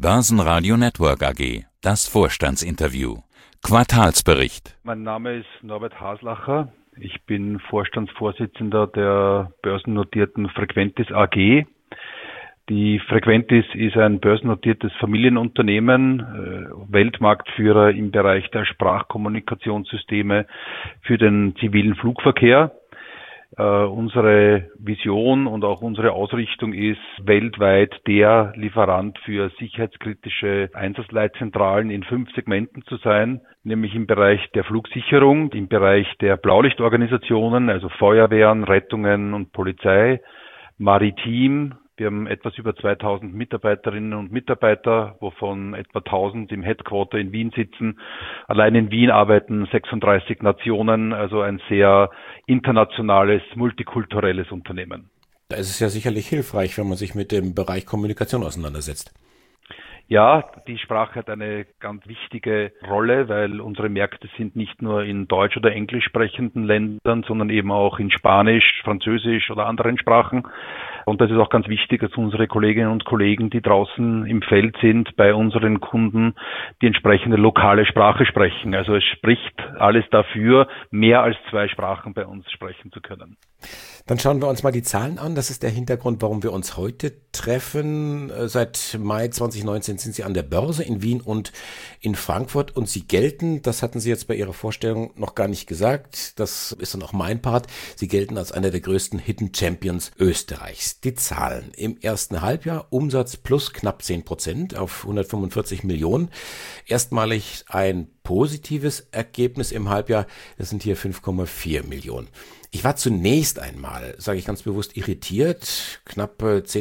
Börsenradio Network AG. Das Vorstandsinterview. Quartalsbericht. Mein Name ist Norbert Haslacher. Ich bin Vorstandsvorsitzender der börsennotierten Frequentis AG. Die Frequentis ist ein börsennotiertes Familienunternehmen, Weltmarktführer im Bereich der Sprachkommunikationssysteme für den zivilen Flugverkehr. Unsere Vision und auch unsere Ausrichtung ist, weltweit der Lieferant für sicherheitskritische Einsatzleitzentralen in 5 Segmenten zu sein, nämlich im Bereich der Flugsicherung, im Bereich der Blaulichtorganisationen, also Feuerwehren, Rettungen und Polizei, maritim. Wir haben etwas über 2000 Mitarbeiterinnen und Mitarbeiter, wovon etwa 1000 im Headquarter in Wien sitzen. Allein in Wien arbeiten 36 Nationen, also ein sehr internationales, multikulturelles Unternehmen. Da ist es ja sicherlich hilfreich, wenn man sich mit dem Bereich Kommunikation auseinandersetzt. Ja, die Sprache hat eine ganz wichtige Rolle, weil unsere Märkte sind nicht nur in deutsch- oder englisch sprechenden Ländern, sondern eben auch in Spanisch, Französisch oder anderen Sprachen. Und das ist auch ganz wichtig, dass unsere Kolleginnen und Kollegen, die draußen im Feld sind, bei unseren Kunden die entsprechende lokale Sprache sprechen. Also es spricht alles dafür, mehr als 2 Sprachen bei uns sprechen zu können. Dann schauen wir uns mal die Zahlen an. Das ist der Hintergrund, warum wir uns heute treffen. Seit Mai 2019 sind Sie an der Börse in Wien und in Frankfurt und Sie gelten, das hatten Sie jetzt bei Ihrer Vorstellung noch gar nicht gesagt, das ist dann auch mein Part, Sie gelten als einer der größten Hidden Champions Österreichs. Die Zahlen im ersten Halbjahr, Umsatz plus knapp 10% auf 145 Millionen. Erstmalig ein positives Ergebnis im Halbjahr, das sind hier 5,4 Millionen. Ich war zunächst einmal, sage ich ganz bewusst, irritiert. Knapp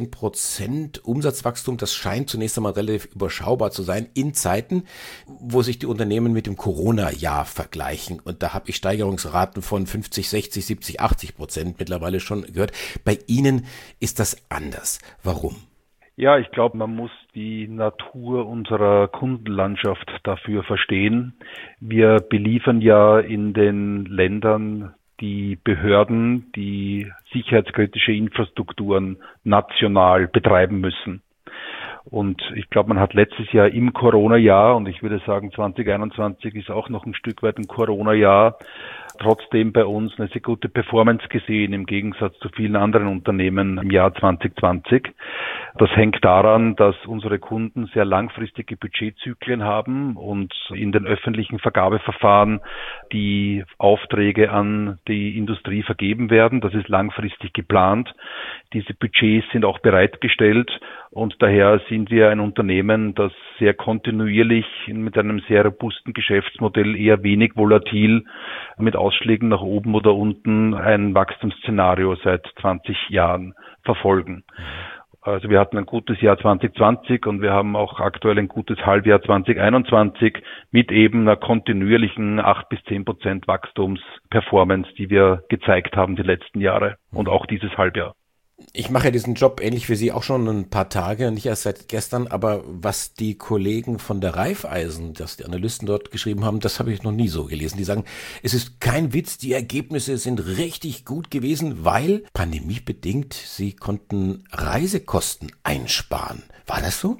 10% Umsatzwachstum, das scheint zunächst einmal relativ überschaubar zu sein in Zeiten, wo sich die Unternehmen mit dem Corona-Jahr vergleichen. Und da habe ich Steigerungsraten von 50, 60, 70, 80% mittlerweile schon gehört. Bei Ihnen ist das anders. Warum? Ja, ich glaube, man muss die Natur unserer Kundenlandschaft dafür verstehen. Wir beliefern ja in den Ländern die Behörden, die sicherheitskritische Infrastrukturen national betreiben müssen. Und ich glaube, man hat letztes Jahr im Corona-Jahr, und ich würde sagen 2021 ist auch noch ein Stück weit ein Corona-Jahr, trotzdem bei uns eine sehr gute Performance gesehen, im Gegensatz zu vielen anderen Unternehmen im Jahr 2020. Das hängt daran, dass unsere Kunden sehr langfristige Budgetzyklen haben und in den öffentlichen Vergabeverfahren die Aufträge an die Industrie vergeben werden. Das ist langfristig geplant. Diese Budgets sind auch bereitgestellt und daher sind wir ein Unternehmen, das sehr kontinuierlich mit einem sehr robusten Geschäftsmodell eher wenig volatil mit Ausschlägen nach oben oder unten ein Wachstumsszenario seit 20 Jahren verfolgen. Also wir hatten ein gutes Jahr 2020 und wir haben auch aktuell ein gutes Halbjahr 2021 mit eben einer kontinuierlichen 8-10% Wachstumsperformance, die wir gezeigt haben die letzten Jahre und auch dieses Halbjahr. Ich mache ja diesen Job ähnlich wie Sie auch schon ein paar Tage, nicht erst seit gestern, aber was die Kollegen von der Raiffeisen, dass die Analysten dort geschrieben haben, das habe ich noch nie so gelesen. Die sagen, es ist kein Witz, die Ergebnisse sind richtig gut gewesen, weil pandemiebedingt sie konnten Reisekosten einsparen. War das so?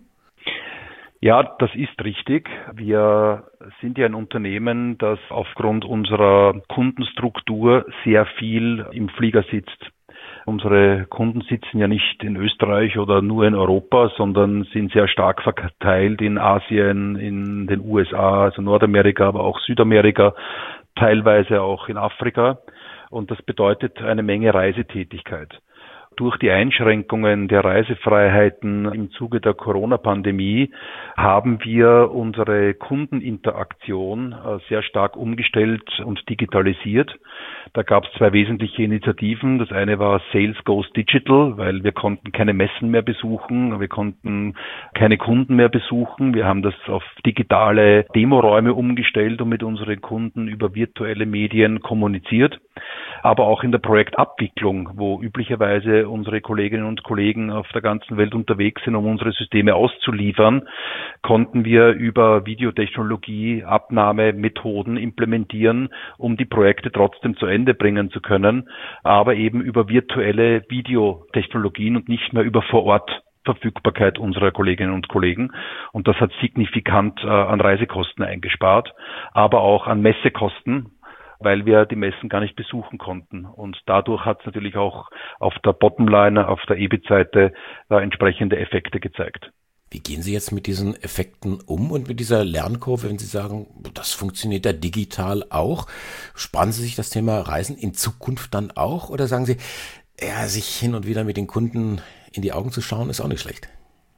Ja, das ist richtig. Wir sind ja ein Unternehmen, das aufgrund unserer Kundenstruktur sehr viel im Flieger sitzt. Unsere Kunden sitzen ja nicht in Österreich oder nur in Europa, sondern sind sehr stark verteilt in Asien, in den USA, also Nordamerika, aber auch Südamerika, teilweise auch in Afrika. Und das bedeutet eine Menge Reisetätigkeit. Durch die Einschränkungen der Reisefreiheiten im Zuge der Corona-Pandemie haben wir unsere Kundeninteraktion sehr stark umgestellt und digitalisiert. Da gab es 2 wesentliche Initiativen. Das eine war Sales Goes Digital, weil wir konnten keine Messen mehr besuchen, wir konnten keine Kunden mehr besuchen. Wir haben das auf digitale Demoräume umgestellt und mit unseren Kunden über virtuelle Medien kommuniziert. Aber auch in der Projektabwicklung, wo üblicherweise unsere Kolleginnen und Kollegen auf der ganzen Welt unterwegs sind, um unsere Systeme auszuliefern, konnten wir über Videotechnologie Abnahmemethoden implementieren, um die Projekte trotzdem zu Ende bringen zu können, aber eben über virtuelle Videotechnologien und nicht mehr über vor Ort Verfügbarkeit unserer Kolleginnen und Kollegen. Und das hat signifikant an Reisekosten eingespart, aber auch an Messekosten, weil wir die Messen gar nicht besuchen konnten. Und dadurch hat es natürlich auch auf der Bottomline, auf der EBIT-Seite entsprechende Effekte gezeigt. Wie gehen Sie jetzt mit diesen Effekten um und mit dieser Lernkurve, wenn Sie sagen, das funktioniert ja digital auch? Sparen Sie sich das Thema Reisen in Zukunft dann auch? Oder sagen Sie, ja, sich hin und wieder mit den Kunden in die Augen zu schauen, ist auch nicht schlecht?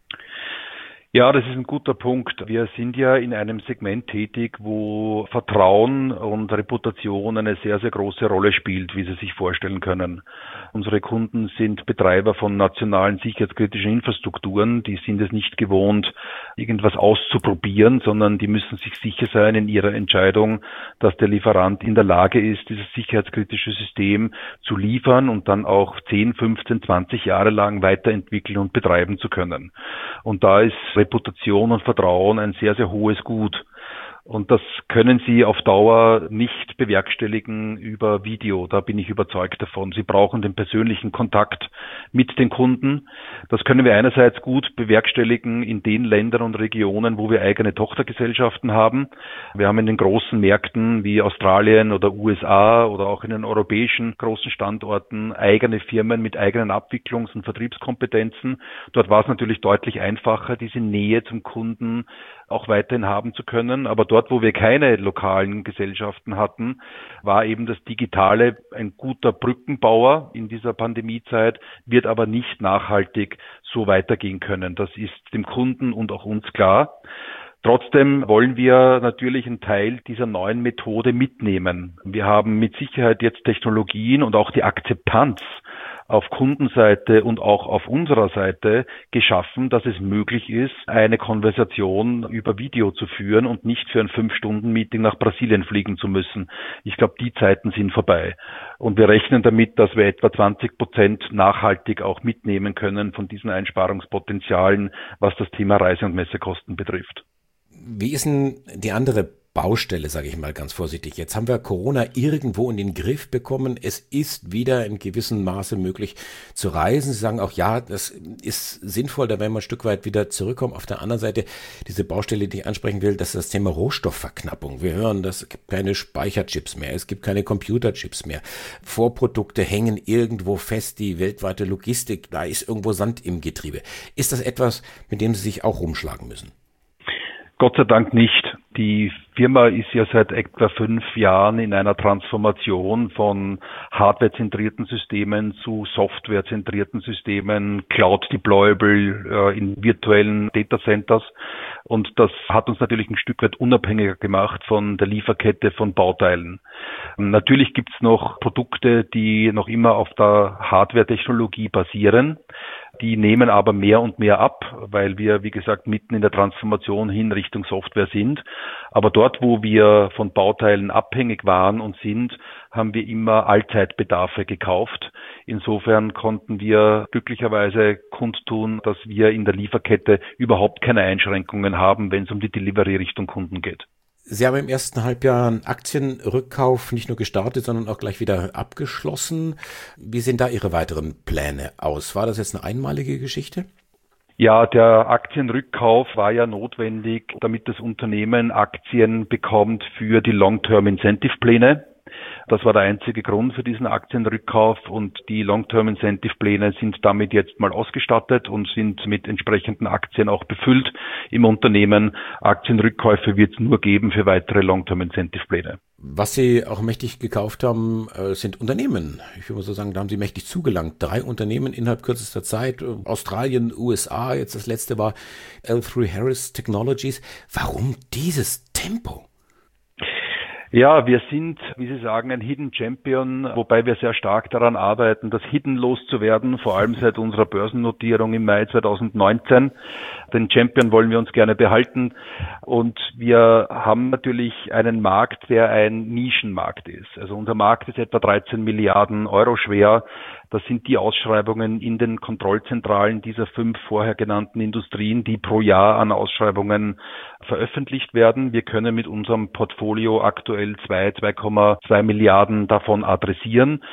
Ja, das ist ein guter Punkt. Wir sind ja in einem Segment tätig, wo Vertrauen und Reputation eine sehr, sehr große Rolle spielt, wie Sie sich vorstellen können. Unsere Kunden sind Betreiber von nationalen sicherheitskritischen Infrastrukturen. Die sind es nicht gewohnt, irgendwas auszuprobieren, sondern die müssen sich sicher sein in ihrer Entscheidung, dass der Lieferant in der Lage ist, dieses sicherheitskritische System zu liefern und dann auch 10, 15, 20 Jahre lang weiterentwickeln und betreiben zu können. Und da ist Reputation und Vertrauen ein sehr, sehr hohes Gut. Und das können Sie auf Dauer nicht bewerkstelligen über Video. Da bin ich überzeugt davon. Sie brauchen den persönlichen Kontakt mit den Kunden. Das können wir einerseits gut bewerkstelligen in den Ländern und Regionen, wo wir eigene Tochtergesellschaften haben. Wir haben in den großen Märkten wie Australien oder USA oder auch in den europäischen großen Standorten eigene Firmen mit eigenen Abwicklungs- und Vertriebskompetenzen. Dort war es natürlich deutlich einfacher, diese Nähe zum Kunden auch weiterhin haben zu können. Aber dort, wo wir keine lokalen Gesellschaften hatten, war eben das Digitale ein guter Brückenbauer in dieser Pandemiezeit, wird aber nicht nachhaltig so weitergehen können. Das ist dem Kunden und auch uns klar. Trotzdem wollen wir natürlich einen Teil dieser neuen Methode mitnehmen. Wir haben mit Sicherheit jetzt Technologien und auch die Akzeptanz auf Kundenseite und auch auf unserer Seite geschaffen, dass es möglich ist, eine Konversation über Video zu führen und nicht für ein 5-Stunden-Meeting nach Brasilien fliegen zu müssen. Ich glaube, die Zeiten sind vorbei. Und wir rechnen damit, dass wir etwa 20% nachhaltig auch mitnehmen können von diesen Einsparungspotenzialen, was das Thema Reise- und Messekosten betrifft. Wie ist denn die andere Baustelle, sage ich mal ganz vorsichtig? Jetzt haben wir Corona irgendwo in den Griff bekommen. Es ist wieder in gewissem Maße möglich zu reisen. Sie sagen auch, ja, das ist sinnvoll, da werden wir ein Stück weit wieder zurückkommen. Auf der anderen Seite, diese Baustelle, die ich ansprechen will, das ist das Thema Rohstoffverknappung. Wir hören, es gibt keine Speicherchips mehr, es gibt keine Computerchips mehr. Vorprodukte hängen irgendwo fest, die weltweite Logistik, da ist irgendwo Sand im Getriebe. Ist das etwas, mit dem Sie sich auch rumschlagen müssen? Gott sei Dank nicht. Die Firma ist ja seit etwa 5 Jahren in einer Transformation von hardwarezentrierten Systemen zu softwarezentrierten Systemen, cloud-deployable in virtuellen Datacenters. Und das hat uns natürlich ein Stück weit unabhängiger gemacht von der Lieferkette von Bauteilen. Natürlich gibt es noch Produkte, die noch immer auf der Hardware-Technologie basieren. Die nehmen aber mehr und mehr ab, weil wir, wie gesagt, mitten in der Transformation hin Richtung Software sind. Aber dort, wo wir von Bauteilen abhängig waren und sind, haben wir immer Allzeitbedarfe gekauft. Insofern konnten wir glücklicherweise kundtun, dass wir in der Lieferkette überhaupt keine Einschränkungen haben, wenn es um die Delivery Richtung Kunden geht. Sie haben im ersten Halbjahr einen Aktienrückkauf nicht nur gestartet, sondern auch gleich wieder abgeschlossen. Wie sehen da Ihre weiteren Pläne aus? War das jetzt eine einmalige Geschichte? Ja, der Aktienrückkauf war ja notwendig, damit das Unternehmen Aktien bekommt für die Long-Term Incentive Pläne. Das war der einzige Grund für diesen Aktienrückkauf und die Long-Term Incentive Pläne sind damit jetzt mal ausgestattet und sind mit entsprechenden Aktien auch befüllt im Unternehmen. Aktienrückkäufe wird es nur geben für weitere Long-Term Incentive Pläne. Was Sie auch mächtig gekauft haben, sind Unternehmen. Ich würde mal so sagen, da haben Sie mächtig zugelangt. 3 Unternehmen innerhalb kürzester Zeit. Australien, USA, jetzt das letzte war L3Harris Technologies. Warum dieses Tempo? Ja, wir sind, wie Sie sagen, ein Hidden Champion, wobei wir sehr stark daran arbeiten, das Hidden loszuwerden, vor allem seit unserer Börsennotierung im Mai 2019. Den Champion wollen wir uns gerne behalten und wir haben natürlich einen Markt, der ein Nischenmarkt ist. Also unser Markt ist etwa 13 Milliarden Euro schwer. Das sind die Ausschreibungen in den Kontrollzentralen dieser 5 vorher genannten Industrien, die pro Jahr an Ausschreibungen veröffentlicht werden. Wir können mit unserem Portfolio aktuell 2,2 Milliarden davon adressieren.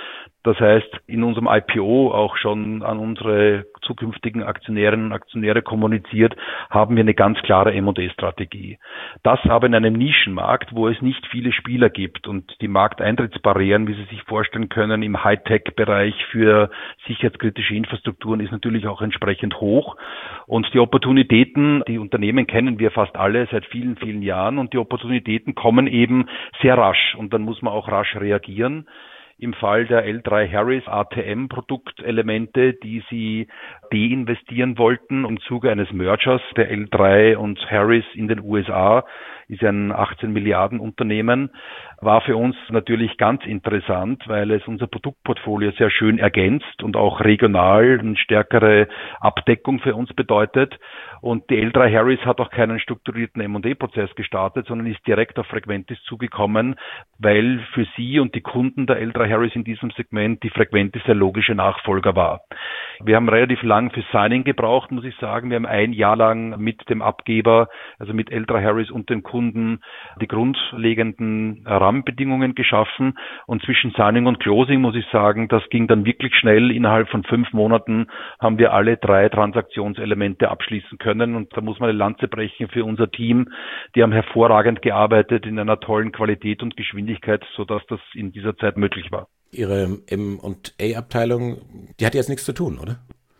Das heißt, in unserem IPO auch schon an unsere zukünftigen Aktionärinnen und Aktionäre kommuniziert, haben wir eine ganz klare M&A-Strategie. Das aber in einem Nischenmarkt, wo es nicht viele Spieler gibt und die Markteintrittsbarrieren, wie Sie sich vorstellen können, im Hightech-Bereich für sicherheitskritische Infrastrukturen ist natürlich auch entsprechend hoch. Und die Opportunitäten, die Unternehmen kennen wir fast alle seit vielen, vielen Jahren und die Opportunitäten kommen eben sehr rasch und dann muss man auch rasch reagieren. Im Fall der L3 Harris ATM-Produktelemente, die sie deinvestieren wollten im Zuge eines Mergers der L3 und Harris in den USA, ist ein 18 Milliarden Unternehmen, war für uns natürlich ganz interessant, weil es unser Produktportfolio sehr schön ergänzt und auch regional eine stärkere Abdeckung für uns bedeutet. Und die L3 Harris hat auch keinen strukturierten M&A-Prozess gestartet, sondern ist direkt auf Frequentis zugekommen, weil für sie und die Kunden der L3 Harris in diesem Segment die Frequentis der logische Nachfolger war. Wir haben relativ lang für Signing gebraucht, muss ich sagen. Wir haben ein Jahr lang mit dem Abgeber, also mit L3 Harris und den Kunden, die grundlegenden Rahmenbedingungen geschaffen. Und zwischen Signing und Closing, muss ich sagen, das ging dann wirklich schnell. Innerhalb von 5 Monaten haben wir alle 3 Transaktionselemente abschließen können. Und da muss man eine Lanze brechen für unser Team. Die haben hervorragend gearbeitet in einer tollen Qualität und Geschwindigkeit, sodass das in dieser Zeit möglich war. Ihre M&A-Abteilung, die hat jetzt nichts zu tun, oder?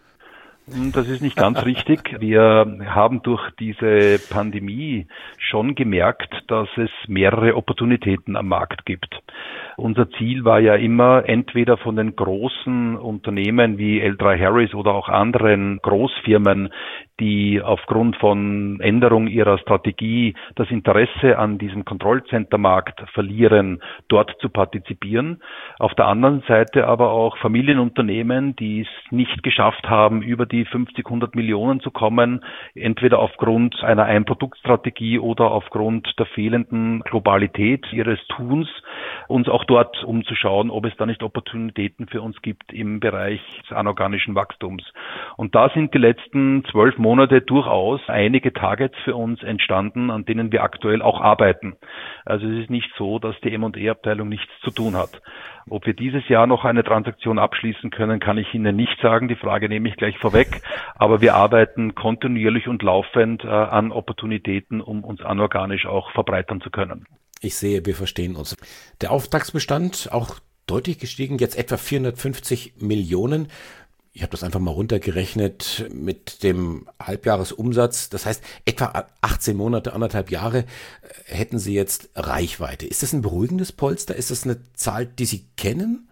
Das ist nicht ganz richtig. Wir haben durch diese Pandemie schon gemerkt, dass es mehrere Opportunitäten am Markt gibt. Unser Ziel war ja immer, entweder von den großen Unternehmen wie L3 Harris oder auch anderen Großfirmen, die aufgrund von Änderung ihrer Strategie das Interesse an diesem Kontrollcentermarkt verlieren, dort zu partizipieren. Auf der anderen Seite aber auch Familienunternehmen, die es nicht geschafft haben, über die 50, 100 Millionen zu kommen, entweder aufgrund einer Einproduktstrategie oder aufgrund der fehlenden Globalität ihres Tuns, uns auch dort umzuschauen, ob es da nicht Opportunitäten für uns gibt im Bereich des anorganischen Wachstums. Und da sind die letzten 12 Monate durchaus einige Targets für uns entstanden, an denen wir aktuell auch arbeiten. Also es ist nicht so, dass die M&A-Abteilung nichts zu tun hat. Ob wir dieses Jahr noch eine Transaktion abschließen können, kann ich Ihnen nicht sagen. Die Frage nehme ich gleich vorweg. Aber wir arbeiten kontinuierlich und laufend an Opportunitäten, um uns anorganisch auch verbreitern zu können. Ich sehe, wir verstehen uns. Der Auftragsbestand auch deutlich gestiegen, jetzt etwa 450 Millionen. Ich habe das einfach mal runtergerechnet mit dem Halbjahresumsatz. Das heißt, etwa 18 Monate, 1,5 Jahre hätten Sie jetzt Reichweite. Ist das ein beruhigendes Polster? Ist das eine Zahl, die Sie kennen?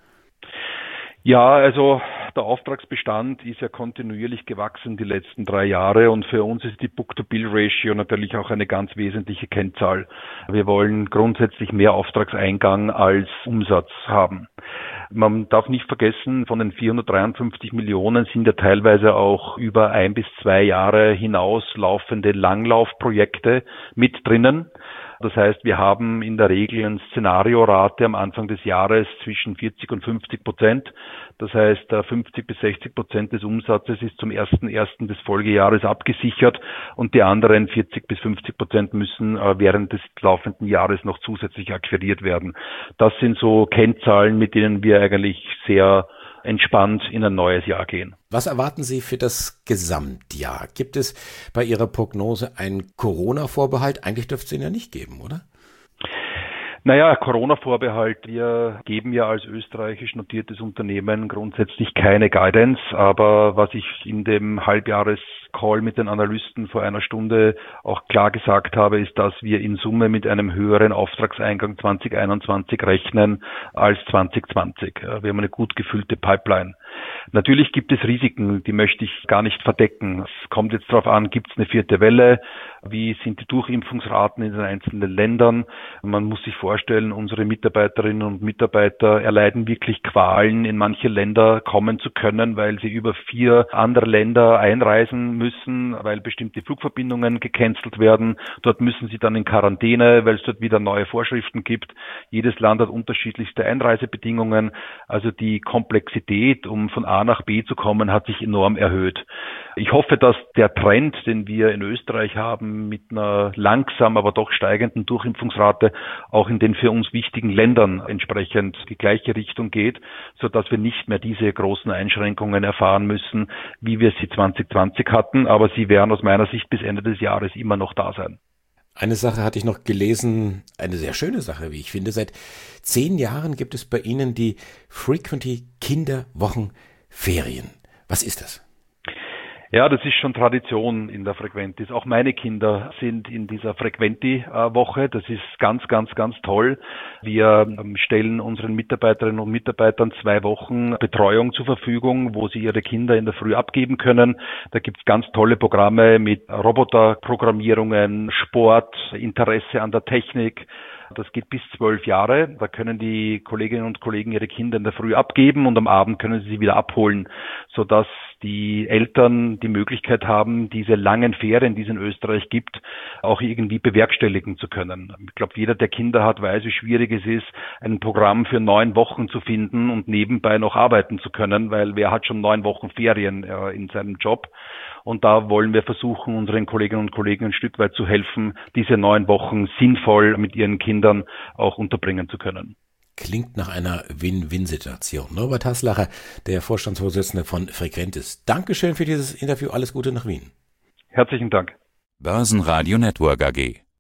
Ja, also der Auftragsbestand ist ja kontinuierlich gewachsen die letzten 3 Jahre und für uns ist die Book-to-Bill-Ratio natürlich auch eine ganz wesentliche Kennzahl. Wir wollen grundsätzlich mehr Auftragseingang als Umsatz haben. Man darf nicht vergessen, von den 453 Millionen sind ja teilweise auch über 1 bis 2 Jahre hinaus laufende Langlaufprojekte mit drinnen. Das heißt, wir haben in der Regel eine Szenariorate am Anfang des Jahres zwischen 40% und 50%. Das heißt, 50 bis 60% des Umsatzes ist zum 1.1. des Folgejahres abgesichert und die anderen 40 bis 50% müssen während des laufenden Jahres noch zusätzlich akquiriert werden. Das sind so Kennzahlen, mit denen wir eigentlich sehr entspannt in ein neues Jahr gehen. Was erwarten Sie für das Gesamtjahr? Gibt es bei Ihrer Prognose einen Corona-Vorbehalt? Eigentlich dürfte es ihn ja nicht geben, oder? Naja, Corona-Vorbehalt. Wir geben ja als österreichisch notiertes Unternehmen grundsätzlich keine Guidance, aber was ich in dem Halbjahrescall mit den Analysten vor einer Stunde auch klar gesagt habe, ist, dass wir in Summe mit einem höheren Auftragseingang 2021 rechnen als 2020. Wir haben eine gut gefüllte Pipeline. Natürlich gibt es Risiken, die möchte ich gar nicht verdecken. Es kommt jetzt darauf an, gibt es eine 4. Welle? Wie sind die Durchimpfungsraten in den einzelnen Ländern? Man muss sich vorstellen, unsere Mitarbeiterinnen und Mitarbeiter erleiden wirklich Qualen, in manche Länder kommen zu können, weil sie über 4 andere Länder einreisen müssen, weil bestimmte Flugverbindungen gecancelt werden. Dort müssen sie dann in Quarantäne, weil es dort wieder neue Vorschriften gibt. Jedes Land hat unterschiedlichste Einreisebedingungen. Also die Komplexität, um von A nach B zu kommen, hat sich enorm erhöht. Ich hoffe, dass der Trend, den wir in Österreich haben, mit einer langsam, aber doch steigenden Durchimpfungsrate auch in den für uns wichtigen Ländern entsprechend die gleiche Richtung geht, sodass wir nicht mehr diese großen Einschränkungen erfahren müssen, wie wir sie 2020 hatten. Aber sie werden aus meiner Sicht bis Ende des Jahres immer noch da sein. Eine Sache hatte ich noch gelesen, eine sehr schöne Sache, wie ich finde. Seit 10 Jahren gibt es bei Ihnen die Frequenty Kinderwochenferien. Was ist das? Ja, das ist schon Tradition in der Frequentis. Auch meine Kinder sind in dieser Frequenty-Woche. Das ist ganz, ganz, ganz toll. Wir stellen unseren Mitarbeiterinnen und Mitarbeitern 2 Wochen Betreuung zur Verfügung, wo sie ihre Kinder in der Früh abgeben können. Da gibt's ganz tolle Programme mit Roboterprogrammierungen, Sport, Interesse an der Technik. Das geht bis 12 Jahre. Da können die Kolleginnen und Kollegen ihre Kinder in der Früh abgeben und am Abend können sie wieder abholen, sodass die Eltern die Möglichkeit haben, diese langen Ferien, die es in Österreich gibt, auch irgendwie bewerkstelligen zu können. Ich glaube, jeder, der Kinder hat, weiß, wie schwierig es ist, ein Programm für 9 Wochen zu finden und nebenbei noch arbeiten zu können, weil wer hat schon 9 Wochen Ferien in seinem Job? Und da wollen wir versuchen, unseren Kolleginnen und Kollegen ein Stück weit zu helfen, diese 9 Wochen sinnvoll mit ihren Kindern auch unterbringen zu können. Klingt nach einer Win-Win-Situation. Norbert Haslacher, der Vorstandsvorsitzende von Frequentis. Dankeschön für dieses Interview. Alles Gute nach Wien. Herzlichen Dank. Börsenradio Network AG.